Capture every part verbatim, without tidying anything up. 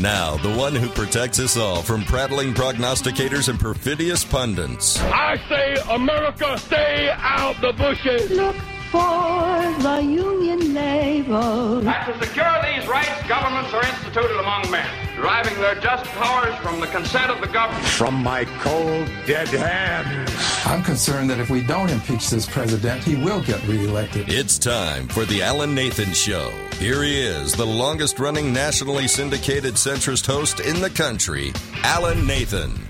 Now, the one who protects us all from prattling prognosticators and perfidious pundits. I say, America, stay out the bushes. Look for the Union label. And to secure these rights, governments are instituted among men, deriving their just powers from the consent of the government. From my cold, dead hands. I'm concerned that if we don't impeach this president, he will get reelected. It's time for the Alan Nathan Show. Here he is, the longest-running nationally syndicated centrist host in the country, Alan Nathan.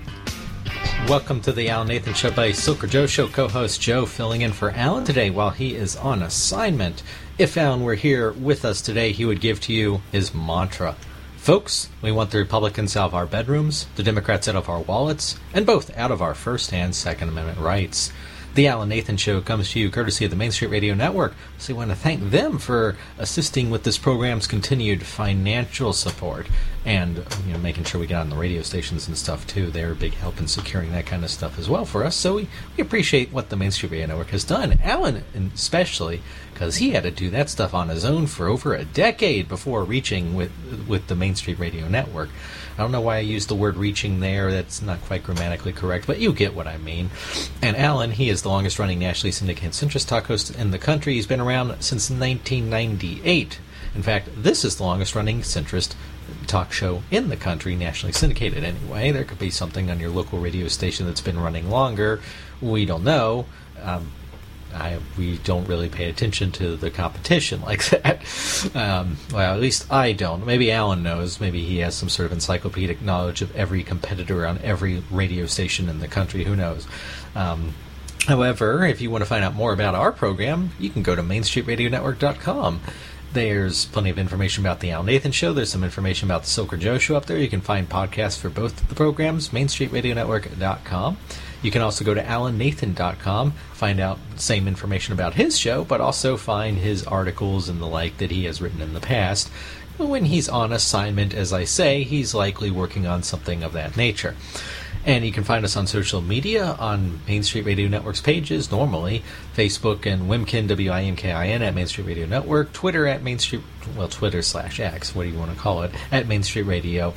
Welcome to the Alan Nathan Show by Silker Joe Show co-host Joe, filling in for Alan today while he is on assignment. If Alan were here with us today, he would give to you his mantra. Folks, we want the Republicans out of our bedrooms, the Democrats out of our wallets, and both out of our First and Second Amendment rights. The Alan Nathan Show comes to you courtesy of the Main Street Radio Network, so we want to thank them for assisting with this program's continued financial support and, you know, making sure we get on the radio stations and stuff too. They're a big help in securing that kind of stuff as well for us, so we, we appreciate what the Main Street Radio Network has done. Alan especially, because he had to do that stuff on his own for over a decade before reaching with with the Main Street Radio Network. I don't know why I used the word reaching there. That's not quite grammatically correct, but you get what I mean. And Alan, he is the longest-running nationally syndicated centrist talk host in the country. He's been around since nineteen ninety-eight. In fact, this is the longest-running centrist talk show in the country, nationally syndicated anyway. There could be something on your local radio station that's been running longer. We don't know. Um, I, we don't really pay attention to the competition like that. Um, well, at least I don't. Maybe Alan knows. Maybe he has some sort of encyclopedic knowledge of every competitor on every radio station in the country. Who knows? Um, however, if you want to find out more about our program, you can go to main street radio network dot com. There's plenty of information about the Alan Nathan Show. There's some information about the Silker Joe Show up there. You can find podcasts for both of the programs, main street radio network dot com. You can also go to alan nathan dot com, find out the same information about his show, but also find his articles and the like that he has written in the past. When he's on assignment, as I say, he's likely working on something of that nature. And you can find us on social media, on Main Street Radio Network's pages, normally, Facebook and Wimkin, W I M K I N, at Main Street Radio Network, Twitter at Main Street, well, Twitter slash X, what do you want to call it, at Main Street Radio.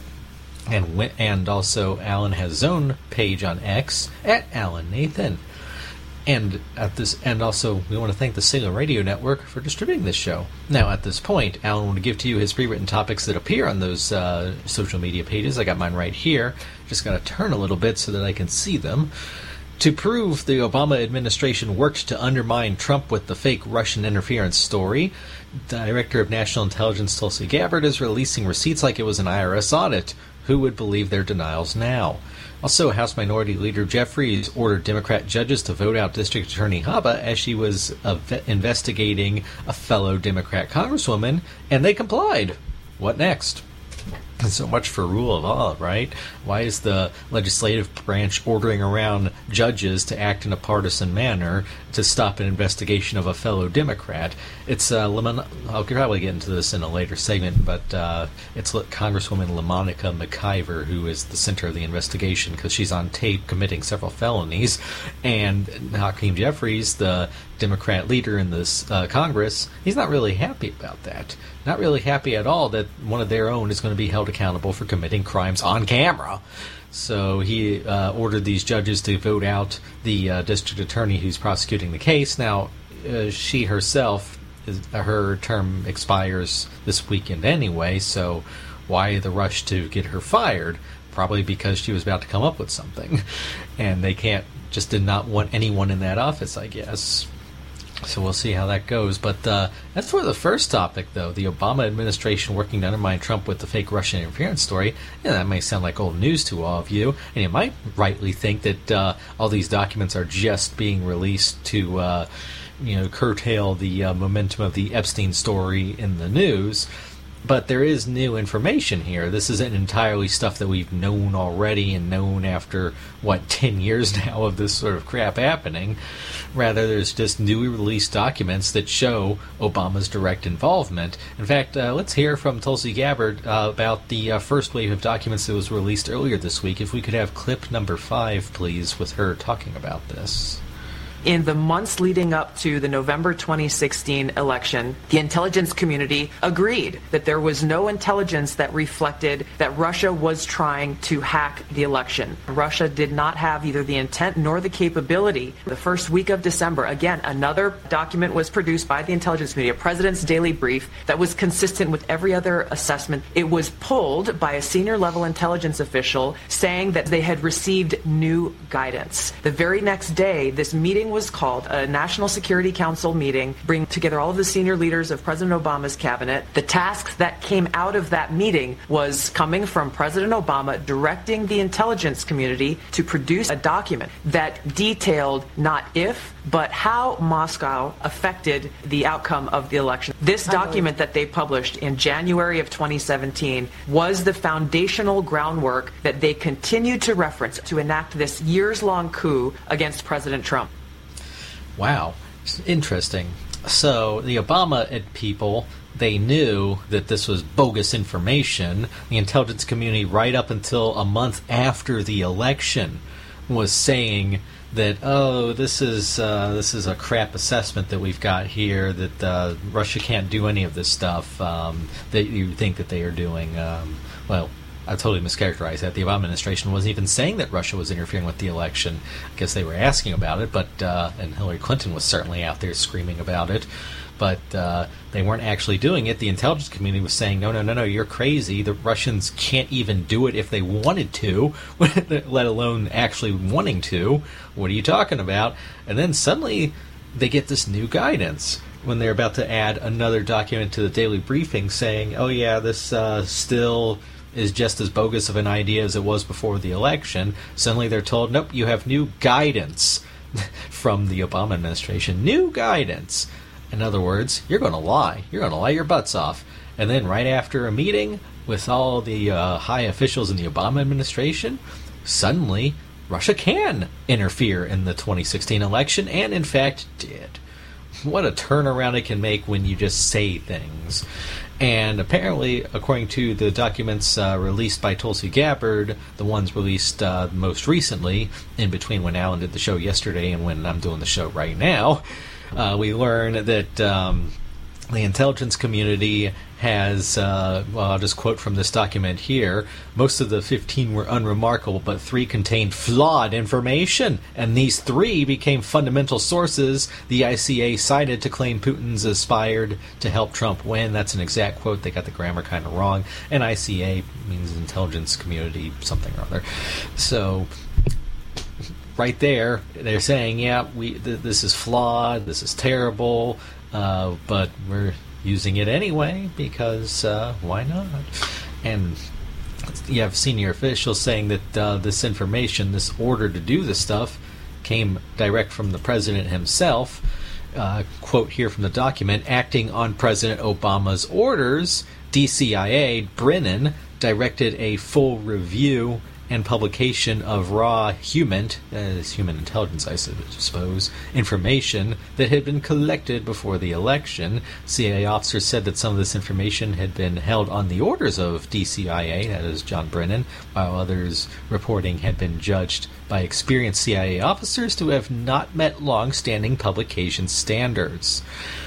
And and also, Alan has his own page on X, at Alan Nathan. And at this, and also, we want to thank the Salem Radio Network for distributing this show. Now, at this point, Alan will give to you his pre-written topics that appear on those uh, social media pages. I got mine right here. Just got to turn a little bit so that I can see them. To prove the Obama administration worked to undermine Trump with the fake Russian interference story, Director of National Intelligence Tulsi Gabbard is releasing receipts like it was an I R S audit. Who would believe their denials now? Also, House Minority Leader Jeffries ordered Democrat judges to vote out District Attorney Habba as she was uh, investigating a fellow Democrat congresswoman, and they complied. What next? And so much for rule of law, right? Why is the legislative branch ordering around judges to act in a partisan manner to stop an investigation of a fellow Democrat? It's uh, Lemon- I'll probably get into this in a later segment, but uh, it's Congresswoman LaMonica McIver who is the center of the investigation because she's on tape committing several felonies, and Hakeem Jeffries, the Democrat leader in this uh, Congress, he's not really happy about that. Not really happy at all that one of their own is going to be held accountable for committing crimes on camera. So he uh, ordered these judges to vote out the uh, district attorney who's prosecuting the case. Now, uh, she herself, is, uh, her term expires this weekend anyway, so why the rush to get her fired? Probably because she was about to come up with something. And they can't, just did not want anyone in that office, I guess. So we'll see how that goes. But uh, that's for the first topic, though. The Obama administration working to undermine Trump with the fake Russian interference story. Yeah, that may sound like old news to all of you. And you might rightly think that uh, all these documents are just being released to, uh, you know, curtail the uh, momentum of the Epstein story in the news. But there is new information here. This isn't entirely stuff that we've known already and known after, what, ten years now of this sort of crap happening. Rather, there's just newly released documents that show Obama's direct involvement. In fact, uh, let's hear from Tulsi Gabbard uh, about the uh, first wave of documents that was released earlier this week. If we could have clip number five, please, with her talking about this. In the months leading up to the November twenty sixteen election, the intelligence community agreed that there was no intelligence that reflected that Russia was trying to hack the election. Russia did not have either the intent nor the capability. The first week of December, again, another document was produced by the intelligence community, a President's Daily Brief, that was consistent with every other assessment. It was pulled by a senior level intelligence official saying that they had received new guidance. The very next day, this meeting was called, a National Security Council meeting, bringing together all of the senior leaders of President Obama's cabinet. The task that came out of that meeting was coming from President Obama directing the intelligence community to produce a document that detailed not if, but how Moscow affected the outcome of the election. This document that they published in January of twenty seventeen was the foundational groundwork that they continued to reference to enact this years-long coup against President Trump. Wow. Interesting. So the Obama people, they knew that this was bogus information. The intelligence community, right up until a month after the election, was saying that, oh, this is uh, this is a crap assessment that we've got here, that uh, Russia can't do any of this stuff um, that you think that they are doing. Um, well, I totally mischaracterized that. The Obama administration wasn't even saying that Russia was interfering with the election. I guess they were asking about it, but uh, and Hillary Clinton was certainly out there screaming about it. But uh, they weren't actually doing it. The intelligence community was saying, no, no, no, no, you're crazy. The Russians can't even do it if they wanted to, let alone actually wanting to. What are you talking about? And then suddenly they get this new guidance when they're about to add another document to the daily briefing saying, oh, yeah, this uh, still is just as bogus of an idea as it was before the election. Suddenly they're told, nope, you have new guidance from the Obama administration. New guidance. In other words, you're going to lie. You're going to lie your butts off. And then right after a meeting with all the uh, high officials in the Obama administration, suddenly Russia can interfere in the twenty sixteen election, and in fact did. What a turnaround it can make when you just say things. And apparently, according to the documents uh, released by Tulsi Gabbard, the ones released uh, most recently, in between when Alan did the show yesterday and when I'm doing the show right now, uh, we learn that um, the intelligence community has, uh, well, I'll just quote from this document here, most of the fifteen were unremarkable, but three contained flawed information, and these three became fundamental sources the I C A cited to claim Putin's aspired to help Trump win. That's an exact quote. They got the grammar kind of wrong, and I C A means intelligence community something or other. So right there, they're saying, yeah, we th- this is flawed, this is terrible, uh, but we're using it anyway because uh, why not? And you have senior officials saying that uh, this information, this order to do this stuff, came direct from the president himself. Uh, quote here from the document, acting on President Obama's orders, D C I A Brennan directed a full review and publication of raw human, uh, human intelligence, I suppose, information that had been collected before the election. C I A officers said that some of this information had been held on the orders of D C I A, that is John Brennan, while others reporting had been judged by experienced C I A officers to have not met long-standing publication standards.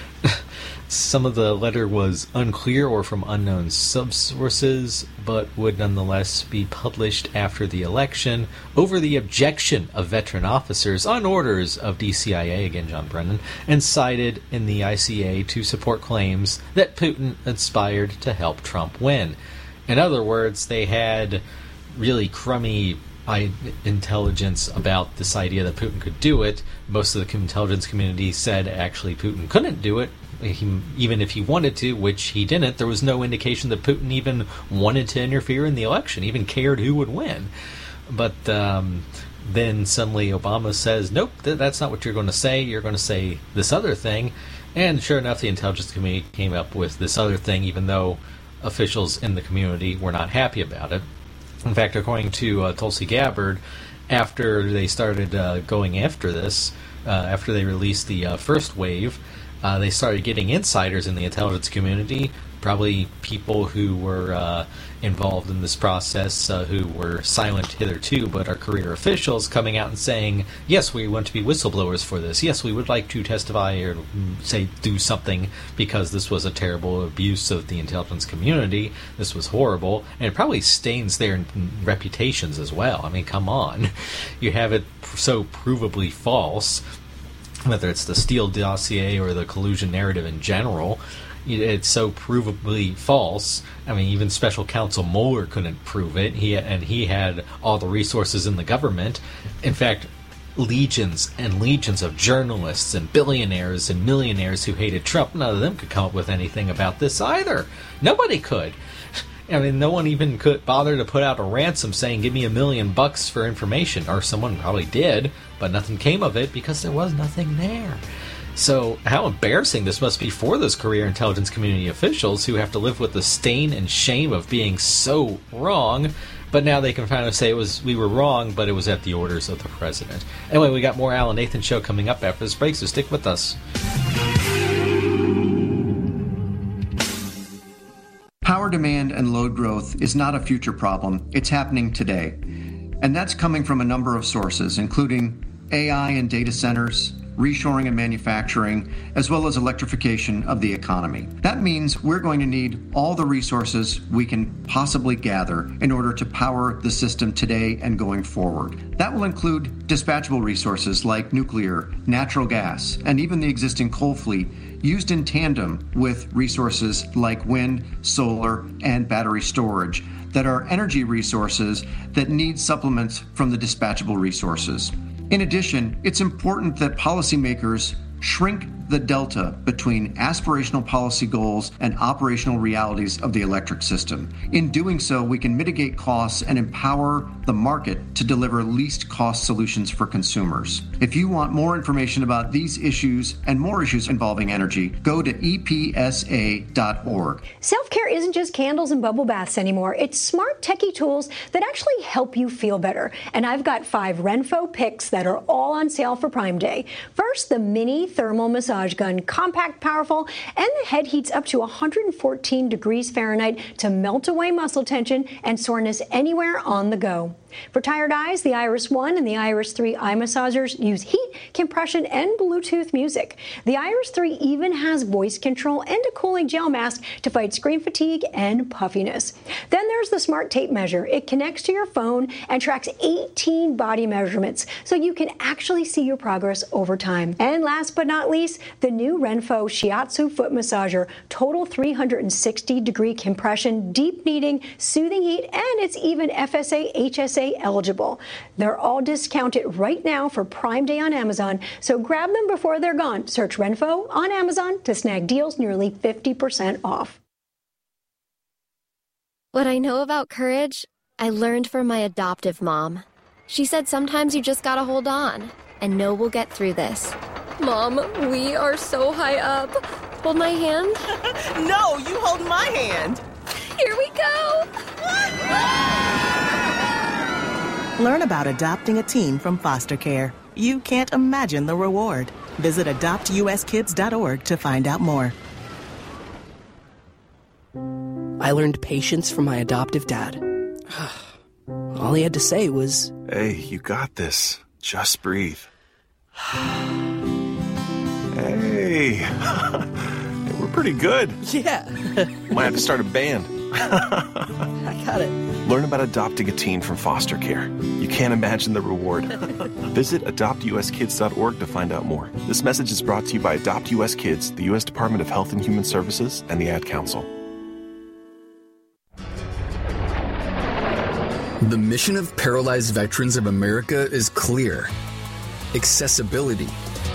Some of the letter was unclear or from unknown subsources, but would nonetheless be published after the election over the objection of veteran officers on orders of D C I A, again John Brennan, and cited in the I C A to support claims that Putin aspired to help Trump win. In other words, they had really crummy intelligence about this idea that Putin could do it. Most of the intelligence community said actually Putin couldn't do it. He, even if he wanted to, which he didn't, there was no indication that Putin even wanted to interfere in the election, even cared who would win. But um, then suddenly Obama says, nope, th- that's not what you're going to say. You're going to say this other thing. And sure enough, the intelligence community came up with this other thing, even though officials in the community were not happy about it. In fact, according to uh, Tulsi Gabbard, after they started uh, going after this, uh, after they released the uh, first wave, Uh, they started getting insiders in the intelligence community probably people who were uh, involved in this process uh, who were silent hitherto but are career officials coming out and saying, yes, we want to be whistleblowers for this. Yes, we would like to testify or say do something because this was a terrible abuse of the intelligence community. This was horrible. And it probably stains their reputations as well. I mean, come on. You have it so provably false, whether it's the Steele dossier or the collusion narrative in general. It's so provably false. I mean, even Special Counsel Mueller couldn't prove it. He and he had all the resources in the government. In fact, legions and legions of journalists and billionaires and millionaires who hated Trump, none of them could come up with anything about this either. Nobody could. I mean, no one even could bother to put out a ransom saying, give me a million bucks for information. Or someone probably did, but nothing came of it because there was nothing there. So how embarrassing this must be for those career intelligence community officials who have to live with the stain and shame of being so wrong. But now they can finally say it was we were wrong, but it was at the orders of the president. Anyway, we got more Alan Nathan Show coming up after this break, so stick with us. Power demand and load growth is not a future problem. It's happening today. And that's coming from a number of sources, including A I and data centers, reshoring and manufacturing, as well as electrification of the economy. That means we're going to need all the resources we can possibly gather in order to power the system today and going forward. That will include dispatchable resources like nuclear, natural gas, and even the existing coal fleet used in tandem with resources like wind, solar, and battery storage that are energy resources that need supplements from the dispatchable resources. In addition, it's important that policymakers shrink the delta between aspirational policy goals and operational realities of the electric system. In doing so, we can mitigate costs and empower the market to deliver least cost solutions for consumers. If you want more information about these issues and more issues involving energy, go to E P S A dot org. Self-care isn't just candles and bubble baths anymore. It's smart techie tools that actually help you feel better. And I've got five Renpho picks that are all on sale for Prime Day. First, the mini thermal massage gun, compact, powerful, and the head heats up to one hundred fourteen degrees Fahrenheit to melt away muscle tension and soreness anywhere on the go. For tired eyes, the Iris one and the Iris three eye massagers use heat, compression, and Bluetooth music. The Iris three even has voice control and a cooling gel mask to fight screen fatigue and puffiness. Then there's the Smart Tape Measure. It connects to your phone and tracks eighteen body measurements, so you can actually see your progress over time. And last but not least, the new Renpho Shiatsu Foot Massager. Total three hundred sixty degree compression, deep kneading, soothing heat, and it's even F S A H S A eligible. They're all discounted right now for Prime Day on Amazon, so grab them before they're gone. Search Renpho on Amazon to snag deals nearly fifty percent off. What I know about courage, I learned from my adoptive mom. She said sometimes you just gotta hold on and know we'll get through this. Mom, we are so high up. Hold my hand. No, you hold my hand. Here we go. Learn about adopting a teen from foster care. You can't imagine the reward. Visit adopt U S kids dot org to find out more. I learned patience from my adoptive dad. All he had to say was, "Hey, you got this. Just breathe." Hey, we're pretty good. Yeah. Might have to start a band. I got it. Learn about adopting a teen from foster care. You can't imagine the reward. Visit adopt U S kids dot org to find out more. This message is brought to you by Adopt U S Kids, the U S Department of Health and Human Services, and the Ad Council. The mission of Paralyzed Veterans of America is clear. Accessibility.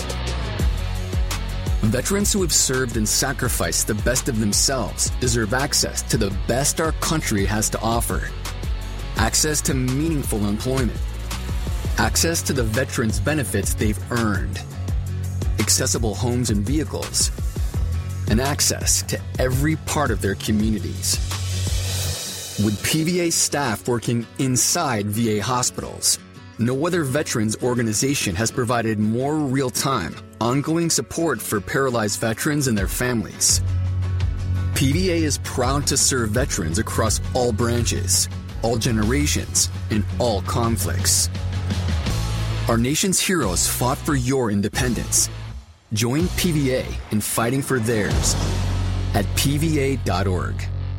Veterans who have served and sacrificed the best of themselves deserve access to the best our country has to offer. Access to meaningful employment. Access to the veterans' benefits they've earned. Accessible homes and vehicles. And access to every part of their communities. With P V A staff working inside V A hospitals, no other veterans organization has provided more real-time, ongoing support for paralyzed veterans and their families. P P V A is proud to serve veterans across all branches, all generations, and all conflicts. Our nation's heroes fought for your independence. Join P V A in fighting for theirs at P V A dot org.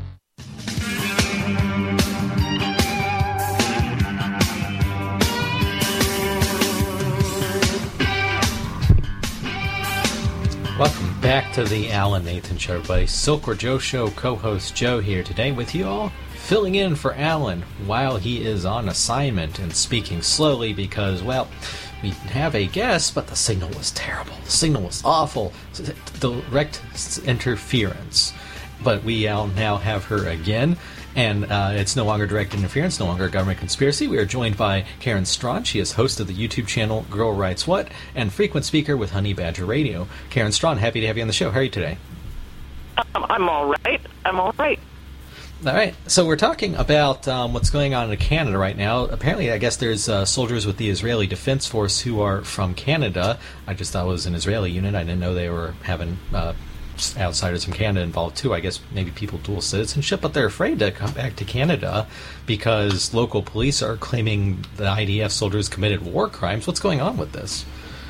Welcome back to the Alan Nathan Show, everybody. Silkworth Joe Show co-host Joe here today with you all, filling in for Alan while he is on assignment and speaking slowly because, well, we have a guest, but the signal was terrible. The signal was awful. Direct interference. But we uh, now have her again, and uh, it's no longer direct interference, no longer a government conspiracy. We are joined by Karen Strawn. She is host of the YouTube channel Girl Writes What and frequent speaker with Honey Badger Radio. Karen Strawn, happy to have you on the show. How are you today? Um, I'm all right. I'm all right. All right. So we're talking about um, what's going on in Canada right now. Apparently, I guess there's uh, soldiers with the Israeli Defense Force who are from Canada. I just thought it was an Israeli unit. I didn't know they were having uh, outsiders from Canada involved too. I guess maybe people dual citizenship, but they're afraid to come back to Canada because local police are claiming the I D F soldiers committed war crimes. What's going on with this?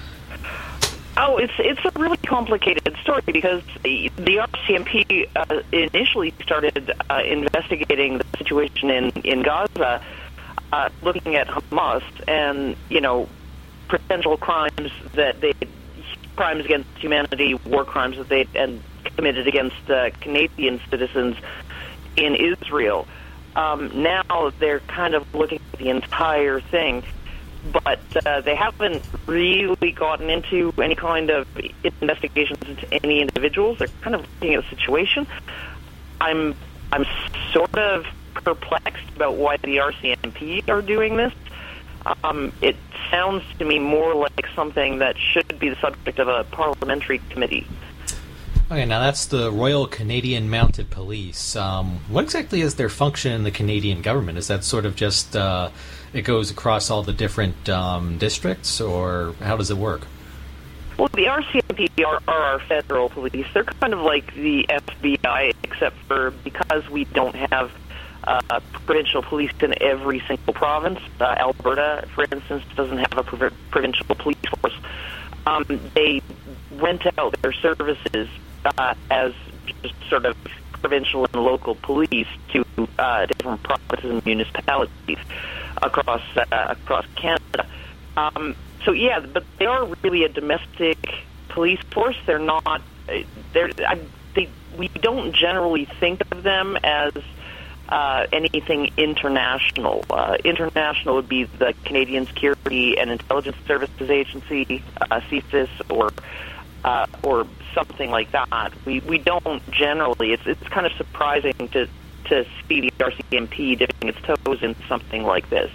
Oh, it's it's a really complicated story because the, the R C M P uh, initially started uh, investigating the situation in, in Gaza, uh, looking at Hamas and, you know, potential crimes that they crimes against humanity, war crimes that they and committed against uh, Canadian citizens in Israel. Um, now they're kind of looking at the entire thing, but uh, they haven't really gotten into any kind of investigations into any individuals. They're kind of looking at the situation. I'm I'm sort of perplexed about why the R C M P are doing this. Um, it sounds to me more like something that should be the subject of a parliamentary committee. Okay, now that's the Royal Canadian Mounted Police. Um, what exactly is their function in the Canadian government? Is that sort of just, uh, it goes across all the different um, districts, or how does it work? Well, the R C M P are, are our federal police. They're kind of like the F B I, except for because we don't have Uh, provincial police in every single province. Uh, Alberta, for instance, doesn't have a prov- provincial police force. Um, they rent out their services uh, as just sort of provincial and local police to uh, different provinces and municipalities across uh, across Canada. Um, so yeah, but they are really a domestic police force. They're not. They're. I, they, we don't generally think of them as Uh, anything international. Uh, international would be the Canadian Security and Intelligence Services Agency, uh, C S I S, or uh, or something like that. We we don't generally. It's it's kind of surprising to to see the R C M P dipping its toes in something like this.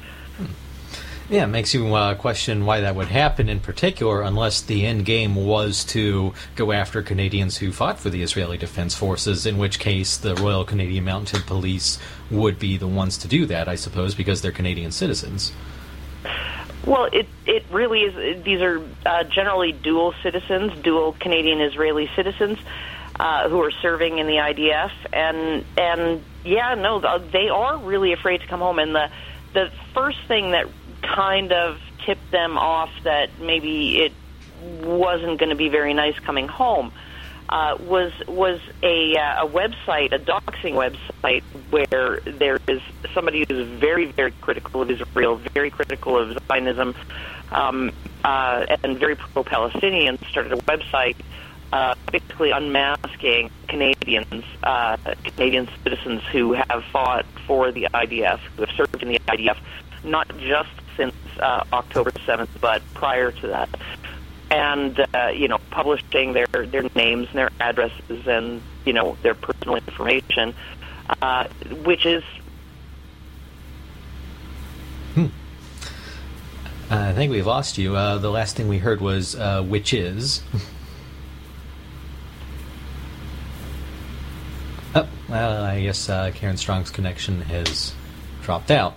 Yeah, it makes you uh, question why that would happen in particular, unless the end game was to go after Canadians who fought for the Israeli Defense Forces, in which case the Royal Canadian Mounted Police would be the ones to do that, I suppose, because they're Canadian citizens. Well, it it really is. These are uh, generally dual citizens, dual Canadian-Israeli citizens uh, who are serving in the I D F, and and yeah, no, they are really afraid to come home. And the the first thing that kind of tipped them off that maybe it wasn't going to be very nice coming home uh, was was a, uh, a website, a doxing website, where there is somebody who's very, very critical of Israel, very critical of Zionism, um, uh, and very pro-Palestinian, started a website uh, basically unmasking Canadians, uh, Canadian citizens who have fought for the I D F, who have served in the I D F, not just since uh, October seventh, but prior to that. And, uh, you know, publishing their, their names and their addresses and, you know, their personal information, uh, which is... Hmm. Uh, I think we've lost you. Uh, the last thing we heard was, uh, which is... oh, well, I guess uh, Karen Strong's connection has dropped out.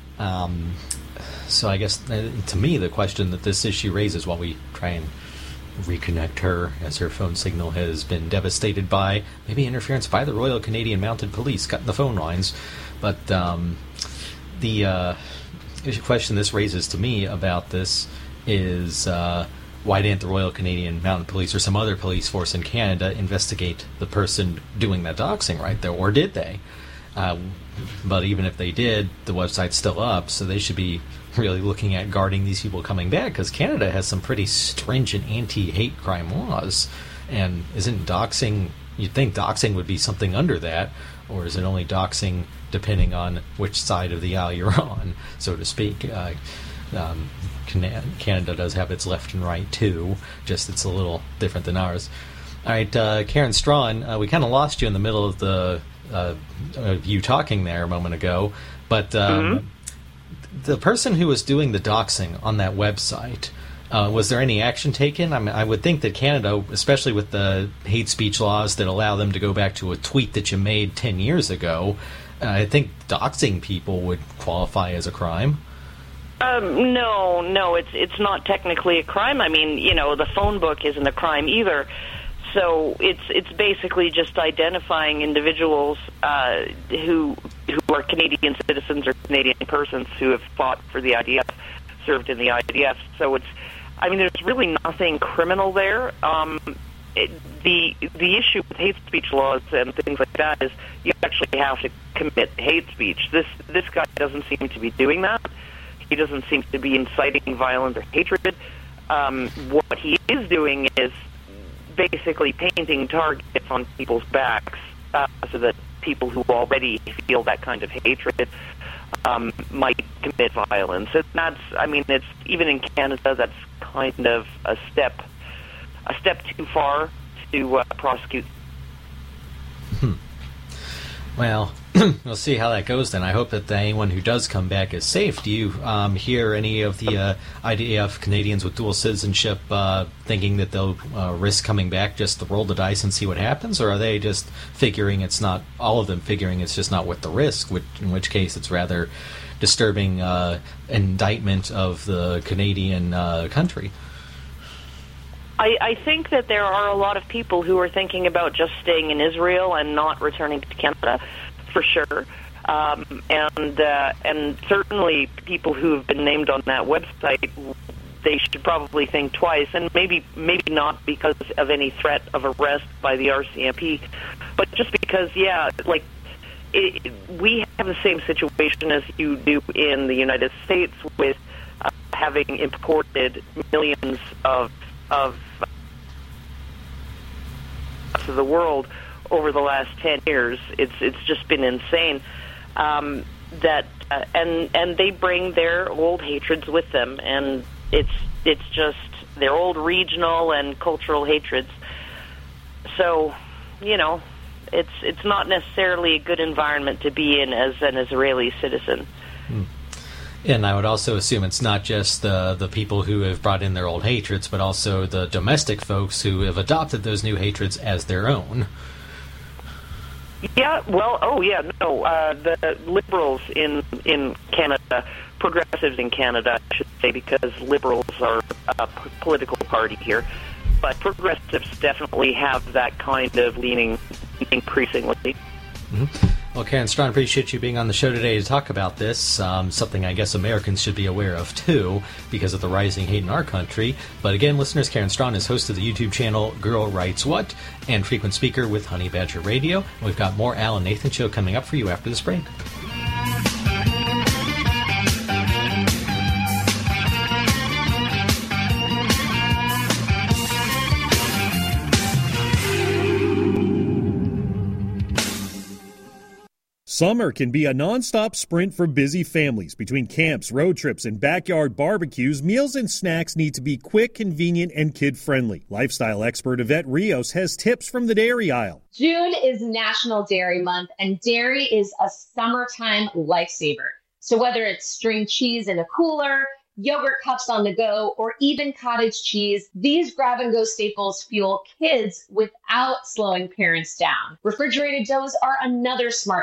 Um... So I guess, uh, to me, the question that this issue raises while we try and reconnect her as her phone signal has been devastated by maybe interference by the Royal Canadian Mounted Police cutting the phone lines. But um, the uh, question this raises to me about this is uh, why didn't the Royal Canadian Mounted Police or some other police force in Canada investigate the person doing that doxing right there, or did they? Uh, but even if they did, the website's still up, so they should be really looking at guarding these people coming back, because Canada has some pretty stringent anti-hate crime laws. And isn't doxing, you'd think doxing would be something under that, or is it only doxing depending on which side of the aisle you're on, so to speak? Uh, um, Canada does have its left and right too, just it's a little different than ours. All right, uh, Karen Strawn, uh, we kind of lost you in the middle of the uh, of you talking there a moment ago, but um, mm-hmm. the person who was doing the doxing on that website, uh, was there any action taken? I mean, I would think that Canada, especially with the hate speech laws that allow them to go back to a tweet that you made ten years ago, uh, I think doxing people would qualify as a crime. Um, no, no, it's it's not technically a crime. I mean, you know, the phone book isn't a crime either. So it's it's basically just identifying individuals uh, who who are Canadian citizens or Canadian persons who have fought for the I D F, served in the I D F. So it's, I mean, there's really nothing criminal there. Um, it, the the issue with hate speech laws and things like that is you actually have to commit hate speech. This this guy doesn't seem to be doing that. He doesn't seem to be inciting violence or hatred. Um, what he is doing is basically painting targets on people's backs uh, so that people who already feel that kind of hatred um, might commit violence. And that's, I mean, it's even in Canada, that's kind of a step, a step too far to uh, prosecute. Hmm. Well, we'll see how that goes then. I hope that anyone who does come back is safe. Do you um, hear any of the uh, I D F Canadians with dual citizenship uh, thinking that they'll uh, risk coming back just to roll the dice and see what happens? Or are they just figuring it's not, all of them figuring it's just not worth the risk, which, in which case it's rather disturbing uh, indictment of the Canadian uh, country? I, I think that there are a lot of people who are thinking about just staying in Israel and not returning to Canada, for sure. Um, and uh, and certainly people who have been named on that website, they should probably think twice, and maybe maybe not because of any threat of arrest by the R C M P, but just because, yeah, like, it, we have the same situation as you do in the United States with uh, having imported millions of of to the world over the last ten years. It's it's just been insane. Um, that uh, and and they bring their old hatreds with them, and it's it's just their old regional and cultural hatreds. So, you know, it's it's not necessarily a good environment to be in as an Israeli citizen. Hmm. And I would also assume it's not just the the people who have brought in their old hatreds, but also the domestic folks who have adopted those new hatreds as their own. Yeah, well, oh yeah, no, uh, the liberals in in Canada, progressives in Canada, I should say, because liberals are a p- political party here, but progressives definitely have that kind of leaning increasingly. Mm-hmm. Well, Karen Strawn, appreciate you being on the show today to talk about this, um, something I guess Americans should be aware of, too, because of the rising hate in our country. But again, listeners, Karen Strawn is host of the YouTube channel Girl Writes What and frequent speaker with Honey Badger Radio. We've got more Alan Nathan Show coming up for you after this break. Summer can be a nonstop sprint for busy families. Between camps, road trips, and backyard barbecues, meals and snacks need to be quick, convenient, and kid-friendly. Lifestyle expert Yvette Rios has tips from the dairy aisle. June is National Dairy Month, and dairy is a summertime lifesaver. So whether it's string cheese in a cooler, yogurt cups on the go, or even cottage cheese, these grab-and-go staples fuel kids without slowing parents down. Refrigerated doughs are another smart pick.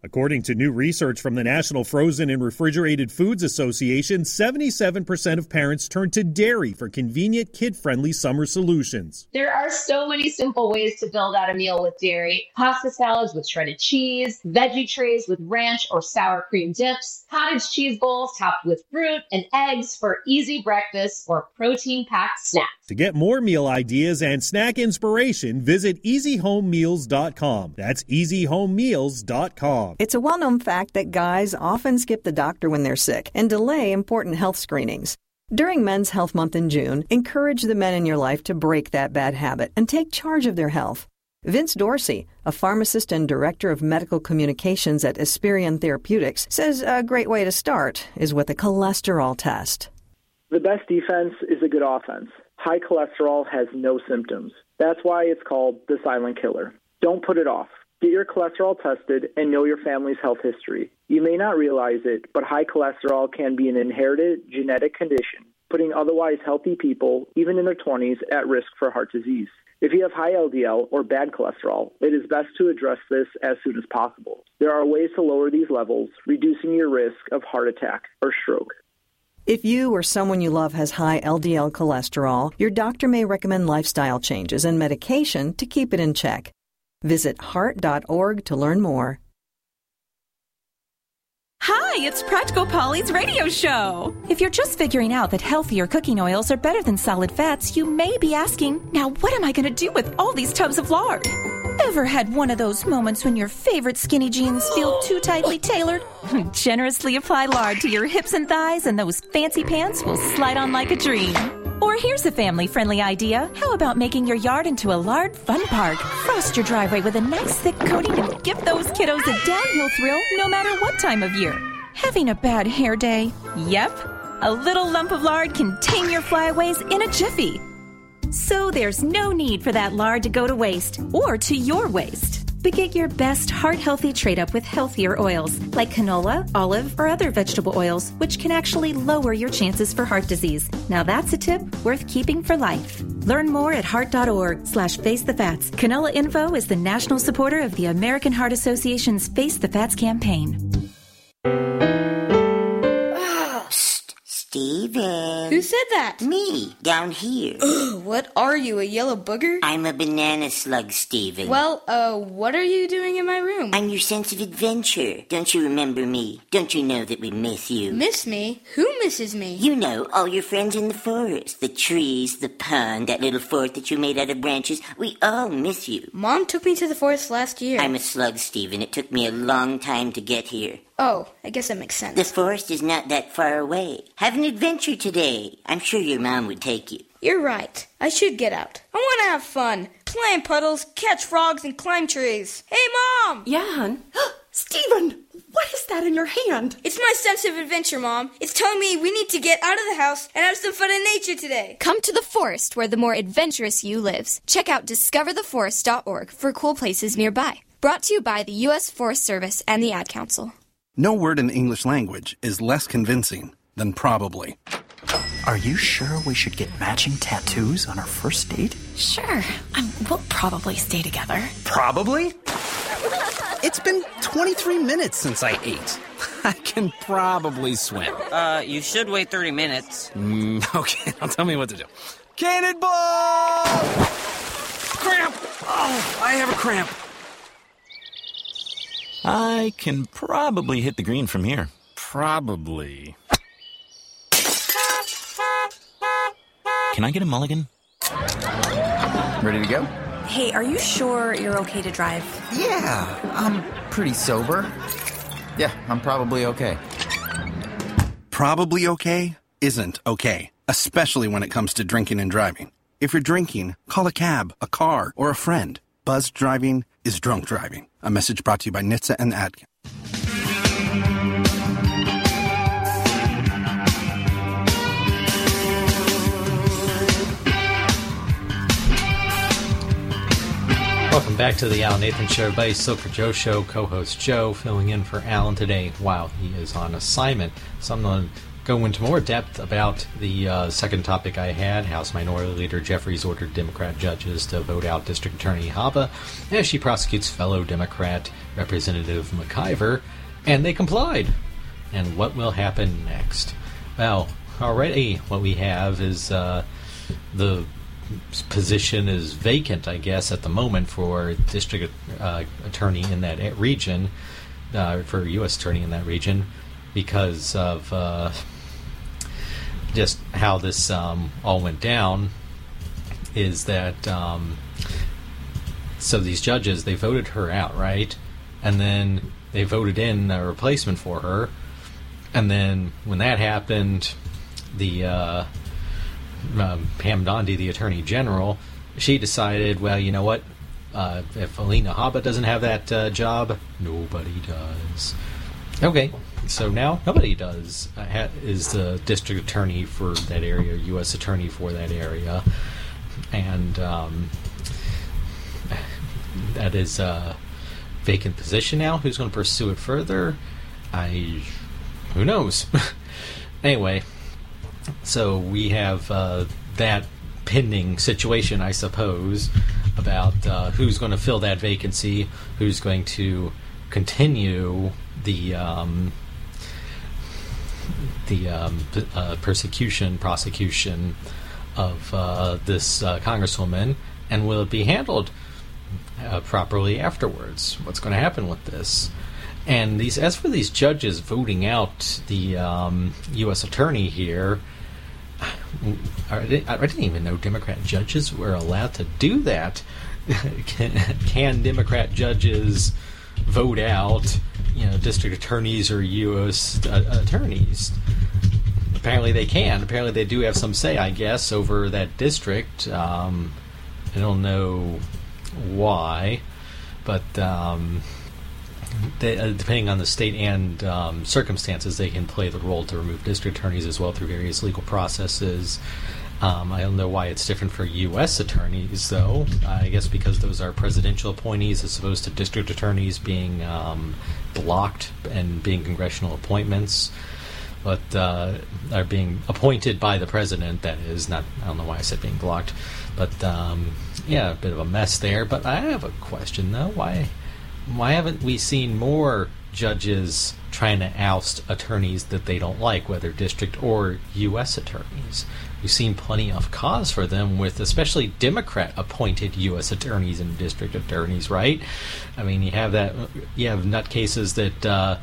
According to new research from the National Frozen and Refrigerated Foods Association, seventy-seven percent of parents turn to dairy for convenient, kid-friendly summer solutions. There are so many simple ways to build out a meal with dairy. Pasta salads with shredded cheese, veggie trays with ranch or sour cream dips, cottage cheese bowls topped with fruit, and eggs for easy breakfast or protein-packed snacks. To get more meal ideas and snack inspiration, visit easy home meals dot com. That's easy home meals dot com. It's a well-known fact that guys often skip the doctor when they're sick and delay important health screenings. During Men's Health Month in June, encourage the men in your life to break that bad habit and take charge of their health. Vince Dorsey, a pharmacist and director of medical communications at Esperion Therapeutics, says a great way to start is with a cholesterol test. The best defense is a good offense. High cholesterol has no symptoms. That's why it's called the silent killer. Don't put it off. Get your cholesterol tested and know your family's health history. You may not realize it, but high cholesterol can be an inherited genetic condition, putting otherwise healthy people, even in their twenties, at risk for heart disease. If you have high L D L or bad cholesterol, it is best to address this as soon as possible. There are ways to lower these levels, reducing your risk of heart attack or stroke. If you or someone you love has high L D L cholesterol, your doctor may recommend lifestyle changes and medication to keep it in check. Visit heart dot org to learn more. Hi, it's Practical Polly's radio show. If you're just figuring out that healthier cooking oils are better than solid fats, you may be asking, now what am I going to do with all these tubs of lard? Ever had one of those moments when your favorite skinny jeans feel too tightly tailored? Generously apply lard to your hips and thighs and those fancy pants will slide on like a dream. Or here's a family-friendly idea. How about making your yard into a lard fun park? Frost your driveway with a nice thick coating and give those kiddos a downhill thrill no matter what time of year. Having a bad hair day? Yep. A little lump of lard can tame your flyaways in a jiffy. So there's no need for that lard to go to waste or to your waste. But get your best heart-healthy trade-up with healthier oils like canola, olive, or other vegetable oils, which can actually lower your chances for heart disease. Now that's a tip worth keeping for life. Learn more at heart dot org slash face the fats. Canola Info is the national supporter of the American Heart Association's Face the Fats campaign. Steven. Who said that? Me, down here. Ugh, what are you, a yellow booger? I'm a banana slug, Steven. Well, uh, what are you doing in my room? I'm your sense of adventure. Don't you remember me? Don't you know that we miss you? Miss me? Who misses me? You know, all your friends in the forest. The trees, the pond, that little fort that you made out of branches. We all miss you. Mom took me to the forest last year. I'm a slug, Steven. It took me a long time to get here. Oh, I guess that makes sense. The forest is not that far away. Have an adventure today. I'm sure your mom would take you. You're right. I should get out. I want to have fun. Play in puddles, catch frogs, and climb trees. Hey, Mom! Yeah, hon? Steven, what is that in your hand? It's my sense of adventure, Mom. It's telling me we need to get out of the house and have some fun in nature today. Come to the forest where the more adventurous you lives. Check out discover the forest dot org for cool places nearby. Brought to you by the U S Forest Service and the Ad Council. No word in the English language is less convincing than probably. Are you sure we should get matching tattoos on our first date? Sure. Um, we'll probably stay together. Probably? It's been twenty-three minutes since I ate. I can probably swim. Uh, you should wait thirty minutes. Mm, okay, now tell me what to do. Cannonball! Cramp! Oh, I have a cramp. I can probably hit the green from here. Probably. Can I get a mulligan? Ready to go? Hey, are you sure you're okay to drive? Yeah, I'm pretty sober. Yeah, I'm probably okay. Probably okay isn't okay, especially when it comes to drinking and driving. If you're drinking, call a cab, a car, or a friend. Buzzed driving is drunk driving. A message brought to you by N H T S A and Ad Council. Welcome back to the Alan Nathan Show, everybody. Silver Joe Show, co-host Joe, filling in for Alan today while he is on assignment. Someone go into more depth about the uh, second topic I had. House Minority Leader Jeffries ordered Democrat judges to vote out District Attorney Habba as she prosecutes fellow Democrat Representative McIver, and they complied. And what will happen next? Well, already what we have is uh, the position is vacant, I guess, at the moment for District uh, Attorney in that region, uh, for U S Attorney in that region, because of uh, just how this um, all went down. Is that um, so these judges, they voted her out, right? And then they voted in a replacement for her. And then when that happened, the uh, um, Pam Bondi, the Attorney General, she decided, well, you know what? Uh, if Alina Habba doesn't have that uh, job, nobody does. Okay, so now nobody does uh, ha- is the district attorney for that area, U S attorney for that area, and um, that is a vacant position now. Who's going to pursue it further? I, who knows? Anyway, so we have uh, that pending situation, I suppose, about uh, who's going to fill that vacancy, who's going to continue the um, the um, uh, persecution, prosecution of uh, this uh, congresswoman, and will it be handled uh, properly afterwards? What's going to happen with this? And these, as for these judges voting out the um, U S attorney here, I didn't, I didn't even know Democrat judges were allowed to do that. can, can Democrat judges vote out, you know, district attorneys or U S uh, attorneys? Apparently they can. Apparently they do have some say, I guess, over that district. Um, I don't know why, but um, they, uh, depending on the state and um, circumstances, they can play the role to remove district attorneys as well through various legal processes. Um, I don't know why it's different for U S attorneys, though. I guess because those are presidential appointees as opposed to district attorneys being um, blocked and being congressional appointments, but uh, are being appointed by the president, that is. Not, I don't know why I said being blocked. But, um, yeah, a bit of a mess there. But I have a question, though. Why, why haven't we seen more judges trying to oust attorneys that they don't like, whether district or U S attorneys? We've seen plenty of cause for them with especially Democrat-appointed U S attorneys and district attorneys, right? I mean, you have that, you have nutcases that uh,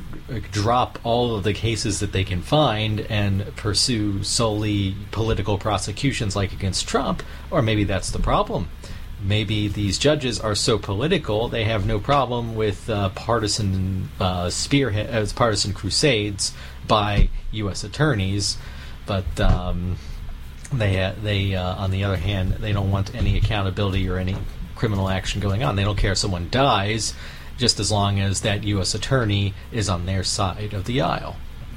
drop all of the cases that they can find and pursue solely political prosecutions like against Trump, or maybe that's the problem. Maybe these judges are so political they have no problem with uh, partisan uh, spearhead, as partisan crusades by U S attorneys, but um, they they uh, on the other hand, they don't want any accountability or any criminal action going on. They don't care if someone dies, just as long as that U S attorney is on their side of the aisle,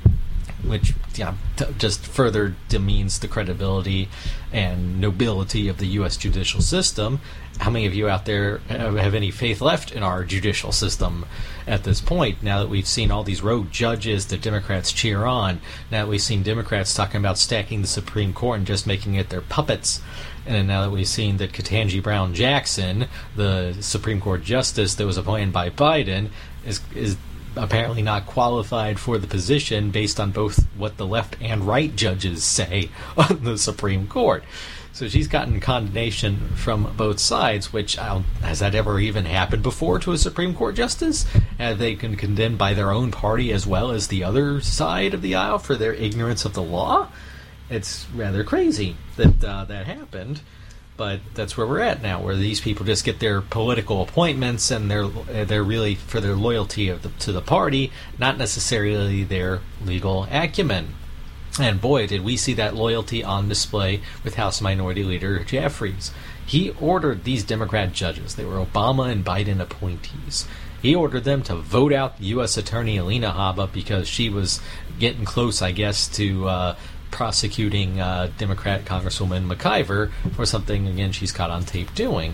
which yeah, t- just further demeans the credibility and nobility of the U S judicial system. How many of you out there have, have any faith left in our judicial system at this point, now that we've seen all these rogue judges that Democrats cheer on, now that we've seen Democrats talking about stacking the Supreme Court and just making it their puppets, and then now that we've seen that Ketanji Brown Jackson, the Supreme Court justice that was appointed by Biden, is is apparently not qualified for the position based on both what the left and right judges say on the Supreme Court. So she's gotten condemnation from both sides, which, uh, has that ever even happened before to a Supreme Court justice? Have they been condemned by their own party as well as the other side of the aisle for their ignorance of the law? It's rather crazy that uh, that happened. But that's where we're at now, where these people just get their political appointments and they're they're really for their loyalty of the, to the party, not necessarily their legal acumen. And boy, did we see that loyalty on display with House Minority Leader Jeffries. He ordered these Democrat judges, they were Obama and Biden appointees, he ordered them to vote out U S Attorney Alina Habba because she was getting close, I guess, to uh, prosecuting uh, Democrat Congresswoman McIver for something, again, she's caught on tape doing.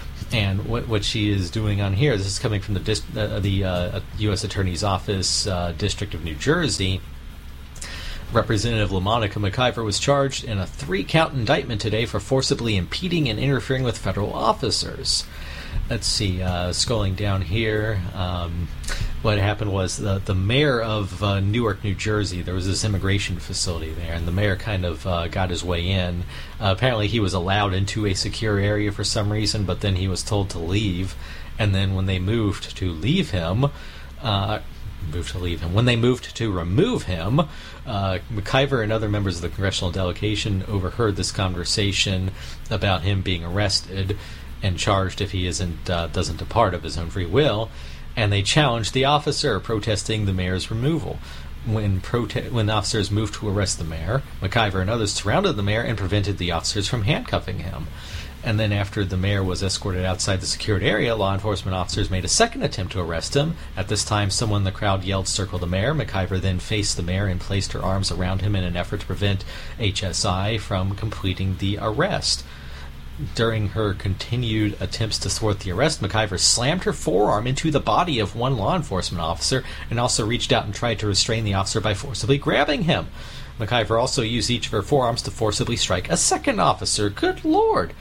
And what what she is doing on here, this is coming from the dis- uh, the uh, U S Attorney's Office, uh, District of New Jersey. Representative LaMonica McIver was charged in a three-count indictment today for forcibly impeding and interfering with federal officers. Let's see, uh, scrolling down here, um, what happened was the, the mayor of uh, Newark, New Jersey, there was this immigration facility there, and the mayor kind of uh, got his way in. Uh, apparently he was allowed into a secure area for some reason, but then he was told to leave, and then when they moved to leave him, uh, moved to leave him, when they moved to remove him, uh, McIver and other members of the congressional delegation overheard this conversation about him being arrested and charged if he isn't uh, doesn't depart of his own free will, and they challenged the officer protesting the mayor's removal. When prote- when officers moved to arrest the mayor, McIver and others surrounded the mayor and prevented the officers from handcuffing him. And then after the mayor was escorted outside the secured area, law enforcement officers made a second attempt to arrest him. At this time, someone in the crowd yelled, "Circle the mayor." McIver then faced the mayor and placed her arms around him in an effort to prevent H S I from completing the arrest. During her continued attempts to thwart the arrest, McIver slammed her forearm into the body of one law enforcement officer and also reached out and tried to restrain the officer by forcibly grabbing him. McIver also used each of her forearms to forcibly strike a second officer. Good Lord.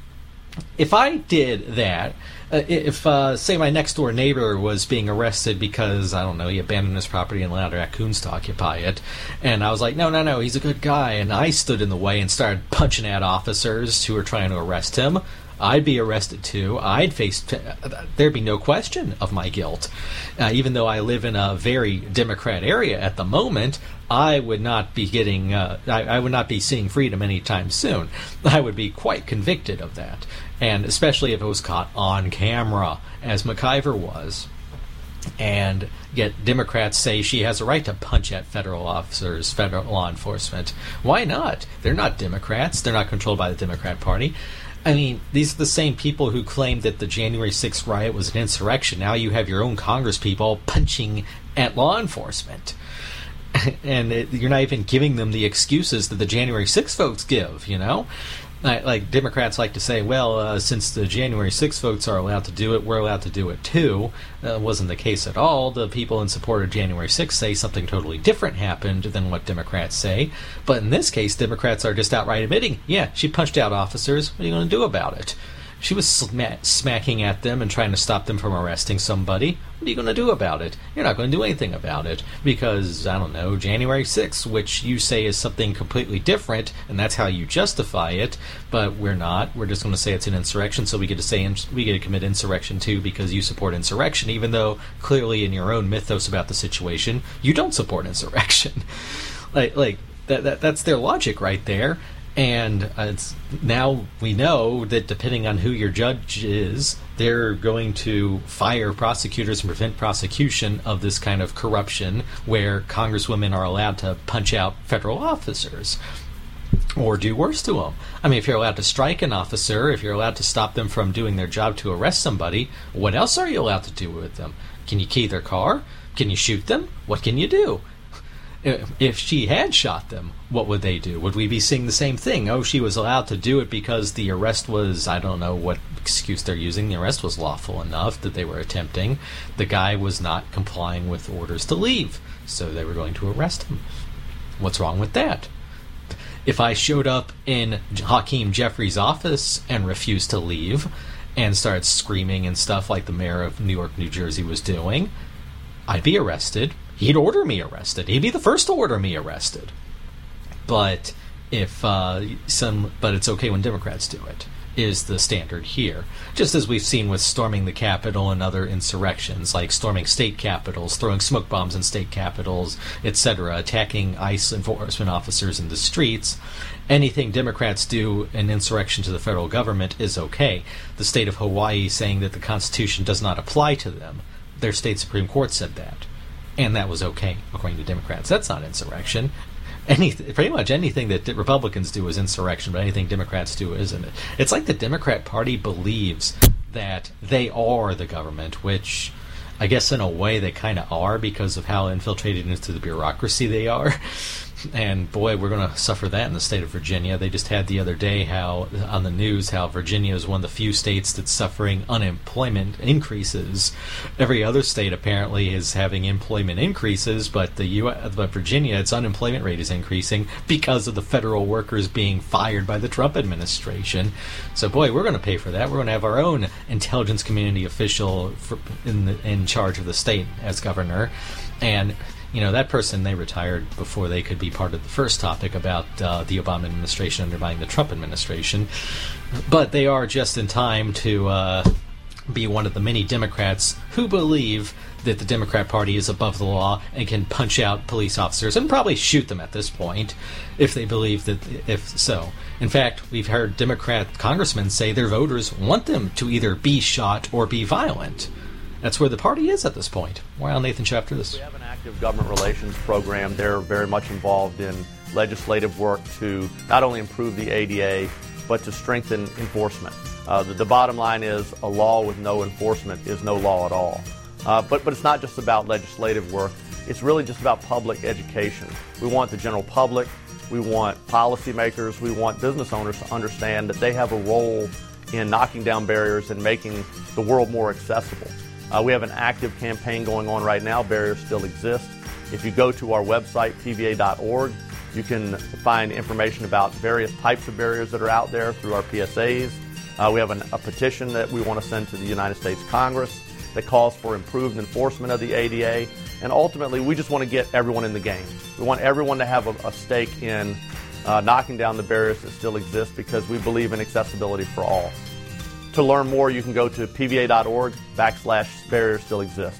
If I did that, uh, if, uh, say, my next-door neighbor was being arrested because, I don't know, he abandoned his property and allowed raccoons to occupy it, and I was like, no, no, no, he's a good guy, and I stood in the way and started punching at officers who were trying to arrest him, I'd be arrested too. I'd face, t- there'd be no question of my guilt. Uh, even though I live in a very Democrat area at the moment, I would not be getting, uh, I, I would not be seeing freedom anytime soon. I would be quite convicted of that. And especially if it was caught on camera, as McIver was. And yet Democrats say she has a right to punch at federal officers, federal law enforcement. Why not? They're not Democrats. They're not controlled by the Democrat Party. I mean, these are the same people who claimed that the January sixth riot was an insurrection. Now you have your own congresspeople punching at law enforcement. And it, you're not even giving them the excuses that the January sixth folks give, you know? Like, Democrats like to say, well, uh, since the January sixth folks are allowed to do it, we're allowed to do it too. That uh, wasn't the case at all. The people in support of January sixth say something totally different happened than what Democrats say. But in this case, Democrats are just outright admitting, yeah, she punched out officers. What are you going to do about it? She was sma- smacking at them and trying to stop them from arresting somebody. What are you going to do about it? You're not going to do anything about it because, I don't know, January sixth, which you say is something completely different, and that's how you justify it, but we're not. We're just going to say it's an insurrection, so we get to say ins- we get to commit insurrection too because you support insurrection, even though clearly in your own mythos about the situation, you don't support insurrection. like, like that, that that's their logic right there. And uh, it's, now we know that depending on who your judge is, they're going to fire prosecutors and prevent prosecution of this kind of corruption where congresswomen are allowed to punch out federal officers or do worse to them. I mean, if you're allowed to strike an officer, if you're allowed to stop them from doing their job to arrest somebody, what else are you allowed to do with them? Can you key their car? Can you shoot them? What can you do? If she had shot them, what would they do? Would we be seeing the same thing? Oh, she was allowed to do it because the arrest was, I don't know what excuse they're using, the arrest was lawful enough that they were attempting. The guy was not complying with orders to leave, so they were going to arrest him. What's wrong with that? If I showed up in Hakeem Jeffries' office and refused to leave and started screaming and stuff like the mayor of Newark, New Jersey was doing, I'd be arrested. He'd order me arrested. He'd be the first to order me arrested. But if uh, some, but it's okay when Democrats do it, is the standard here. Just as we've seen with storming the Capitol and other insurrections, like storming state capitals, throwing smoke bombs in state capitals, et cetera, attacking ICE enforcement officers in the streets. Anything Democrats do in insurrection to the federal government is okay. The state of Hawaii saying that the Constitution does not apply to them. Their state Supreme Court said that. And that was okay, according to Democrats. That's not insurrection. Any, pretty much anything that Republicans do is insurrection, but anything Democrats do isn't it. It's like the Democrat Party believes that they are the government, which I guess in a way they kind of are because of how infiltrated into the bureaucracy they are. And boy, we're going to suffer that in the state of Virginia. They just had the other day how on the news how Virginia is one of the few states that's suffering unemployment increases. Every other state apparently is having employment increases, but the U S, but Virginia, its unemployment rate is increasing because of the federal workers being fired by the Trump administration. So boy, we're going to pay for that. We're going to have our own intelligence community official for, in the, in charge of the state as governor. And you know, that person, they retired before they could be part of the first topic about uh, the Obama administration undermining the Trump administration. But they are just in time to uh, be one of the many Democrats who believe that the Democrat Party is above the law and can punch out police officers and probably shoot them at this point if they believe that, if so. In fact, we've heard Democrat congressmen say their voters want them to either be shot or be violent. That's where the party is at this point. Well, Nathan, after this. We have an active government relations program. They're very much involved in legislative work to not only improve the A D A, but to strengthen enforcement. Uh, the, the bottom line is a law with no enforcement is no law at all. Uh, but, but it's not just about legislative work. It's really just about public education. We want the general public, we want policymakers, we want business owners to understand that they have a role in knocking down barriers and making the world more accessible. Uh, we have an active campaign going on right now. Barriers still exist. If you go to our website, P V A dot org, you can find information about various types of barriers that are out there through our P S As. Uh, we have an, a petition that we want to send to the United States Congress that calls for improved enforcement of the A D A. And ultimately, we just want to get everyone in the game. We want everyone to have a, a stake in uh, knocking down the barriers that still exist because we believe in accessibility for all. To learn more, you can go to P V A dot org backslash barriers still exist.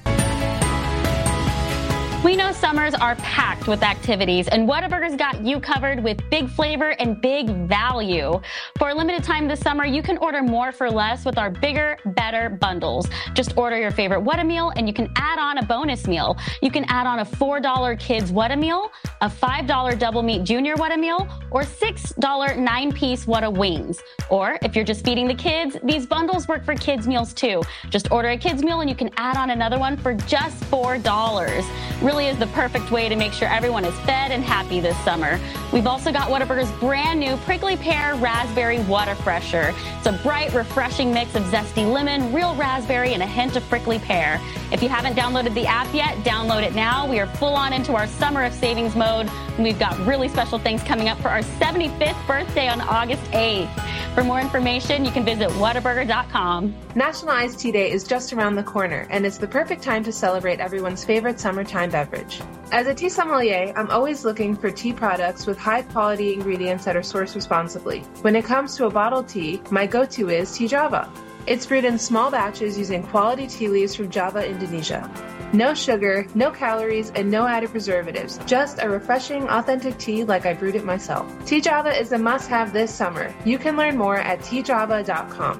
We know summers are packed with activities, and Whataburger's got you covered with big flavor and big value. For a limited time this summer, you can order more for less with our bigger, better bundles. Just order your favorite What a Meal, and you can add on a bonus meal. You can add on a four dollar kids What a Meal, a five dollar double meat junior What a Meal, or six dollar nine-piece What a Wings. Or if you're just feeding the kids, these bundles work for kids meals too. Just order a kids meal, and you can add on another one for just four dollars. Really is the perfect way to make sure everyone is fed and happy this summer. We've also got Whataburger's brand new Prickly Pear Raspberry Whata-Fresher. It's a bright, refreshing mix of zesty lemon, real raspberry, and a hint of prickly pear. If you haven't downloaded the app yet, download it now. We are full on into our summer of savings mode, and we've got really special things coming up for our seventy-fifth birthday on August eighth. For more information, you can visit Whataburger dot com. National Iced Tea Day is just around the corner, and it's the perfect time to celebrate everyone's favorite summertime beverage. As a tea sommelier, I'm always looking for tea products with high-quality ingredients that are sourced responsibly. When it comes to a bottled tea, my go-to is Tea Java. It's brewed in small batches using quality tea leaves from Java, Indonesia. No sugar, no calories, and no added preservatives. Just a refreshing, authentic tea like I brewed it myself. Tea Java is a must-have this summer. You can learn more at tea java dot com.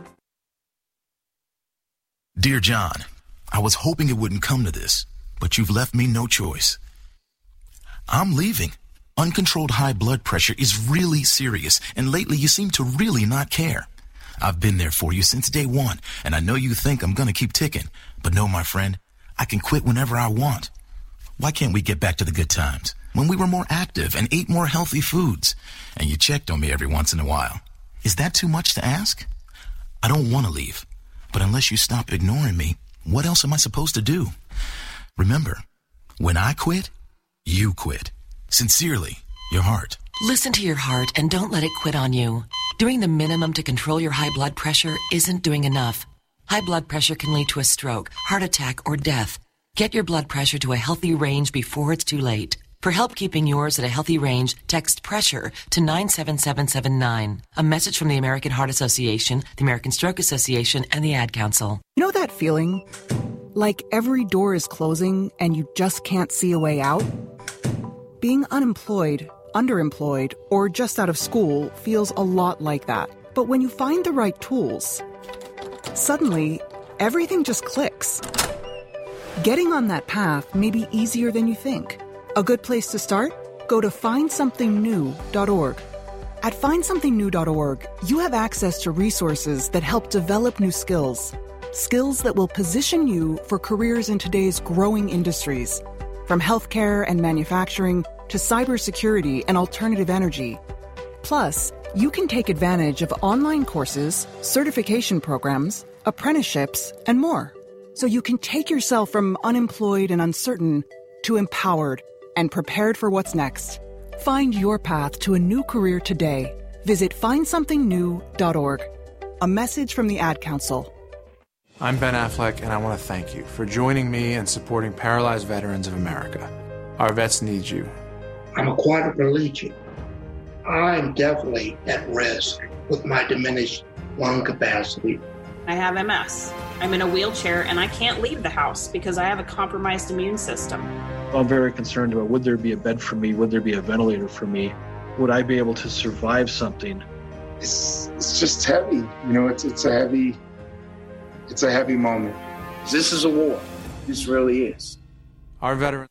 Dear John, I was hoping it wouldn't come to this, but you've left me no choice. I'm leaving. Uncontrolled high blood pressure is really serious, and lately you seem to really not care. I've been there for you since day one, and I know you think I'm gonna keep ticking, but no, my friend, I can quit whenever I want. Why can't we get back to the good times, when we were more active and ate more healthy foods, and you checked on me every once in a while? Is that too much to ask? I don't want to leave, but unless you stop ignoring me, what else am I supposed to do? Remember, when I quit, you quit. Sincerely, your heart. Listen to your heart and don't let it quit on you. Doing the minimum to control your high blood pressure isn't doing enough. High blood pressure can lead to a stroke, heart attack, or death. Get your blood pressure to a healthy range before it's too late. For help keeping yours at a healthy range, text PRESSURE to nine seven seven seven nine. A message from the American Heart Association, the American Stroke Association, and the Ad Council. You know that feeling? Like every door is closing and you just can't see a way out? Being unemployed, underemployed, or just out of school feels a lot like that. But when you find the right tools, suddenly, everything just clicks. Getting on that path may be easier than you think. A good place to start? Go to find something new dot org. At find something new dot org, you have access to resources that help develop new skills. Skills that will position you for careers in today's growing industries. From healthcare and manufacturing to cybersecurity and alternative energy. Plus, you can take advantage of online courses, certification programs, apprenticeships, and more. So you can take yourself from unemployed and uncertain to empowered and prepared for what's next. Find your path to a new career today. Visit find something new dot org. A message from the Ad Council. I'm Ben Affleck, and I want to thank you for joining me and supporting Paralyzed Veterans of America. Our vets need you. I'm a quadriplegic. I'm definitely at risk with my diminished lung capacity. I have M S. I'm in a wheelchair and I can't leave the house because I have a compromised immune system. I'm very concerned about would there be a bed for me? Would there be a ventilator for me? Would I be able to survive something? It's it's just heavy. You know, it's it's a heavy it's a heavy moment. This is a war. This really is. Our veterans.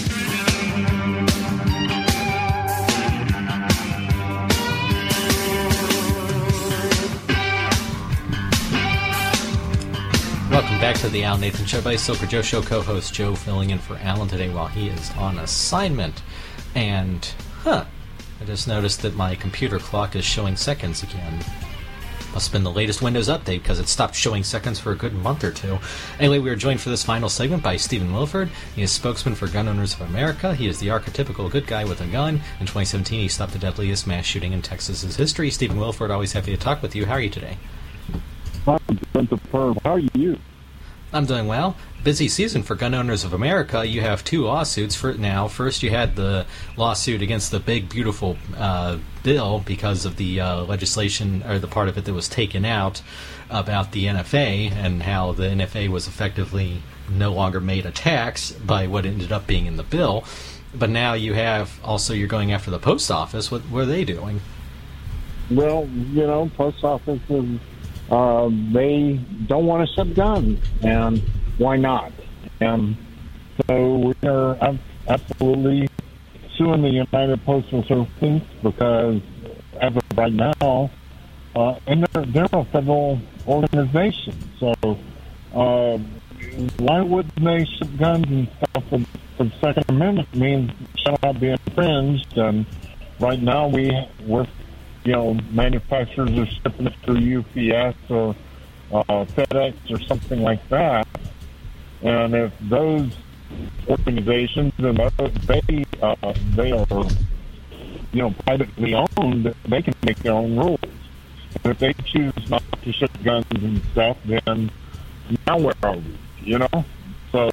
Welcome back to the Al Nathan Show by Silver Joe Show co-host Joe filling in for Alan today while he is on assignment. And, huh, I just noticed that my computer clock is showing seconds again. Must have been the latest Windows update because it stopped showing seconds for a good month or two. Anyway, we are joined for this final segment by Stephen Wilford. He is spokesman for Gun Owners of America. He is the archetypical good guy with a gun. In twenty seventeen, he stopped the deadliest mass shooting in Texas's history. Stephen Wilford, always happy to talk with you. How are you today? I'm doing superb. How are you? I'm doing well. Busy season for Gun Owners of America. You have two lawsuits for now. First, you had the lawsuit against the big, beautiful uh, bill because of the uh, legislation, or the part of it that was taken out about the N F A and how the N F A was effectively no longer made a tax by what ended up being in the bill. But now you have also, you're going after the post office. What, what are they doing? Well, you know, post office is... Uh, they don't want to ship guns, and why not? And so we are absolutely suing the United Postal Service because, as of right now, uh, and they're, they're a federal organization, so uh, why wouldn't they ship guns and stuff for, for the Second Amendment? Means shall not be infringed, and right now we we're you know, manufacturers are shipping it through U P S or uh, FedEx or something like that. And if those organizations and those, they uh, they are, you know, privately owned, they can make their own rules. And if they choose not to ship guns and stuff, then now where are we? You know, so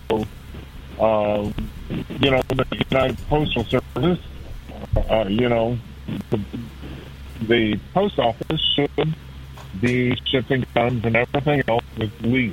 uh, you know, the United Postal Service, uh, you know. The, The post office should be shipping guns and everything else that's legal.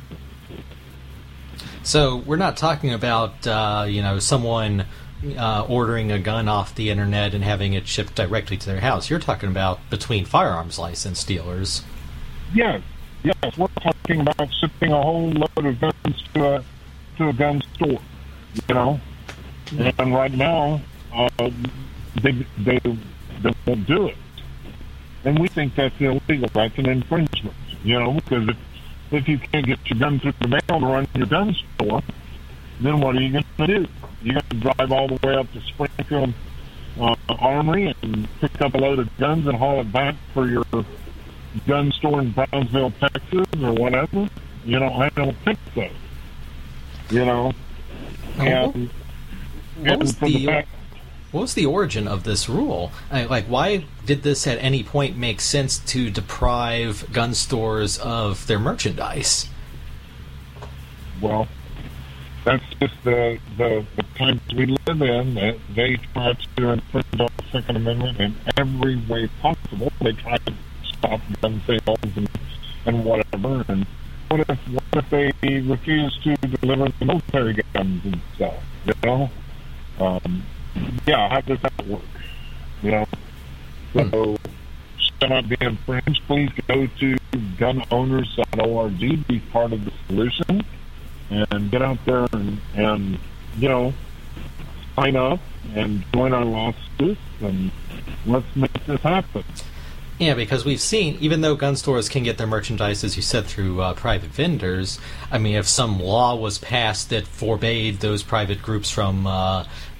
So we're not talking about, uh, you know, someone uh, ordering a gun off the internet and having it shipped directly to their house. You're talking about between firearms license dealers. Yes, yes. We're talking about shipping a whole load of guns to a, to a gun store, you know. Mm-hmm. And right now, uh, they, they, they won't do it. And we think that's illegal. That's an infringement, you know, because if, if you can't get your gun through the mail to run your gun store, then what are you going to do? You're going to drive all the way up to Springfield uh, Armory and pick up a load of guns and haul it back for your gun store in Brownsville, Texas, or whatever? You know, I don't think so. You know? And, what and was for the... the fact, What was the origin of this rule? I, like, why did this at any point make sense to deprive gun stores of their merchandise? Well, that's just the, the, the times we live in. They try to infringe on the Second Amendment in every way possible. They try to stop gun sales and, and whatever. And what if, what if they refuse to deliver the military guns and stuff, you know? Um... Yeah, how does that work? You know, so shall not be infringed. Please go to gun owners dot org, be part of the solution, and get out there and, and you know, sign up and join our lawsuits, and let's make this happen. Yeah, because we've seen, even though gun stores can get their merchandise, as you said, through uh, private vendors, I mean, if some law was passed that forbade those private groups from uh,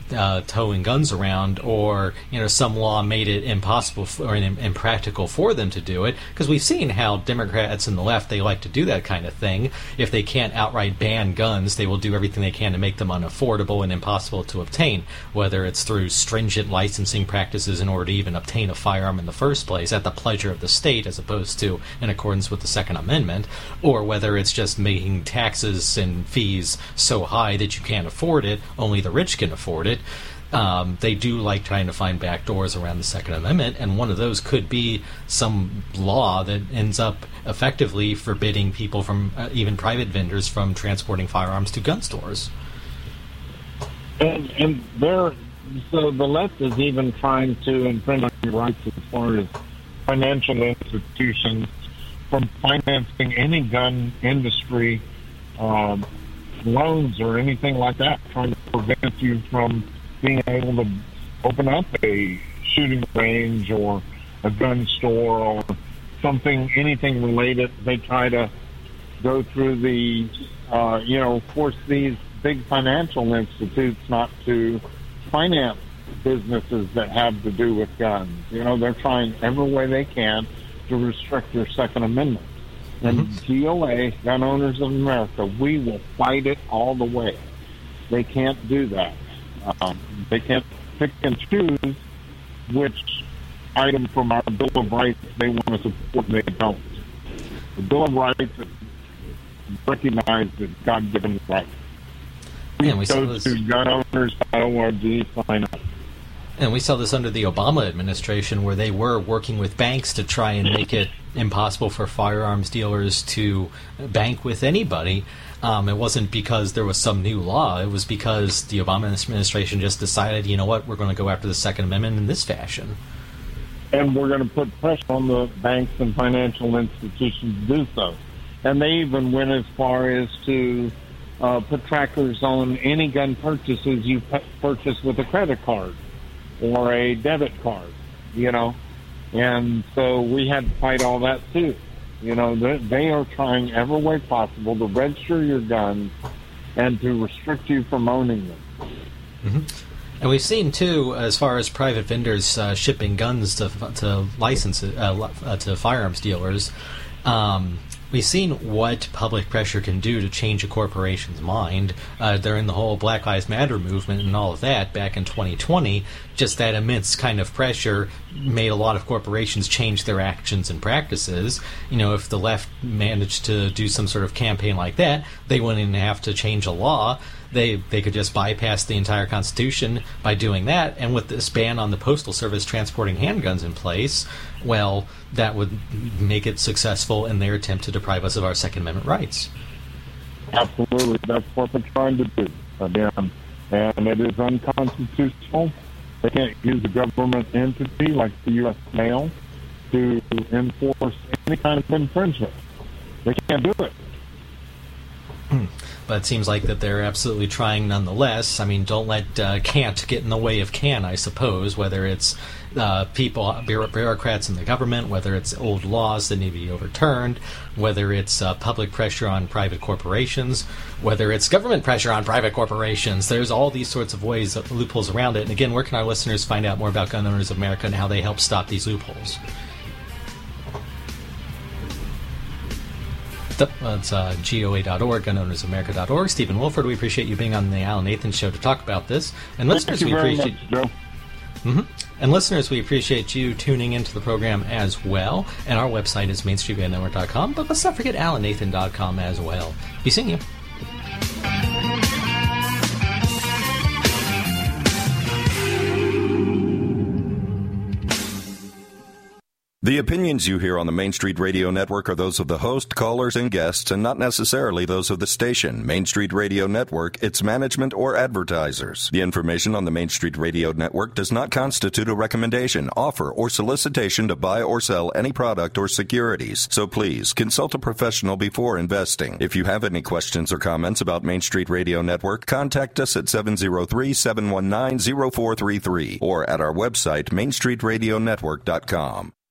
uh, towing guns around, or you know some law made it impossible for, or impractical for them to do it. Because we've seen how Democrats and the left, they like to do that kind of thing. If they can't outright ban guns, they will do everything they can to make them unaffordable and impossible to obtain, whether it's through stringent licensing practices in order to even obtain a firearm in the first place at the pleasure of the state as opposed to in accordance with the Second Amendment, or whether it's just making taxes and fees so high that you can't afford it, only the rich can afford it. Um, they do like trying to find back doors around the Second Amendment, and one of those could be some law that ends up effectively forbidding people from, uh, even private vendors, from transporting firearms to gun stores. And, and there, so the left is even trying to infringe on your rights as far as financial institutions from financing any gun industry um, loans or anything like that, trying to prevent you from being able to open up a shooting range or a gun store or something, anything related. They try to go through the, uh, you know, force these big financial institutes not to finance businesses that have to do with guns. You know, they're trying every way they can to restrict your Second Amendment. And mm-hmm. G O A, Gun Owners of America, we will fight it all the way. They can't do that. Um, they can't pick and choose which item from our Bill of Rights they want to support and they don't. The Bill of Rights recognizes God-given rights. Yeah, we go this... to gun owners dot org, sign up. And we saw this under the Obama administration, where they were working with banks to try and make it impossible for firearms dealers to bank with anybody. Um, it wasn't because there was some new law. It was because the Obama administration just decided, you know what, we're going to go after the Second Amendment in this fashion. And we're going to put pressure on the banks and financial institutions to do so. And they even went as far as to uh, put trackers on any gun purchases you p- purchase with a credit card or a debit card, you know. And so we had to fight all that too. You know, they, they are trying every way possible to register your guns and to restrict you from owning them. Mm-hmm. And we've seen too, as far as private vendors uh, shipping guns to to licenses uh, uh, to firearms dealers, um, we've seen what public pressure can do to change a corporation's mind uh, during the whole Black Lives Matter movement and all of that back in twenty twenty. Just that immense kind of pressure made a lot of corporations change their actions and practices. You know, if the left managed to do some sort of campaign like that, they wouldn't even have to change a law. They they could just bypass the entire Constitution by doing that. And with this ban on the Postal Service transporting handguns in place, well, that would make it successful in their attempt to deprive us of our Second Amendment rights. Absolutely. That's what they're trying to do. Again, and it is unconstitutional. They can't use a government entity like the U S Mail to enforce any kind of infringement. They can't do it. But it seems like that they're absolutely trying nonetheless. I mean, don't let uh, can't get in the way of can, I suppose, whether it's uh, people, bureaucrats in the government, whether it's old laws that need to be overturned, whether it's uh, public pressure on private corporations, whether it's government pressure on private corporations. There's all these sorts of ways, of loopholes around it. And again, where can our listeners find out more about Gun Owners of America and how they help stop these loopholes? That's uh, G O A dot org, gun owners of america dot org. Stephen Wolford, we appreciate you being on the Alan Nathan Show to talk about this. And Thank listeners, you we very appreciate much, Joe. Mm-hmm. And listeners, we appreciate you tuning into the program as well. And our website is main street radio network dot com. But let's not forget alan nathan dot com as well. Be seeing you. The opinions you hear on the Main Street Radio Network are those of the host, callers, and guests, and not necessarily those of the station, Main Street Radio Network, its management, or advertisers. The information on the Main Street Radio Network does not constitute a recommendation, offer, or solicitation to buy or sell any product or securities. So please, consult a professional before investing. If you have any questions or comments about Main Street Radio Network, contact us at seven oh three, seven one nine, oh four three three or at our website, main street radio network dot com.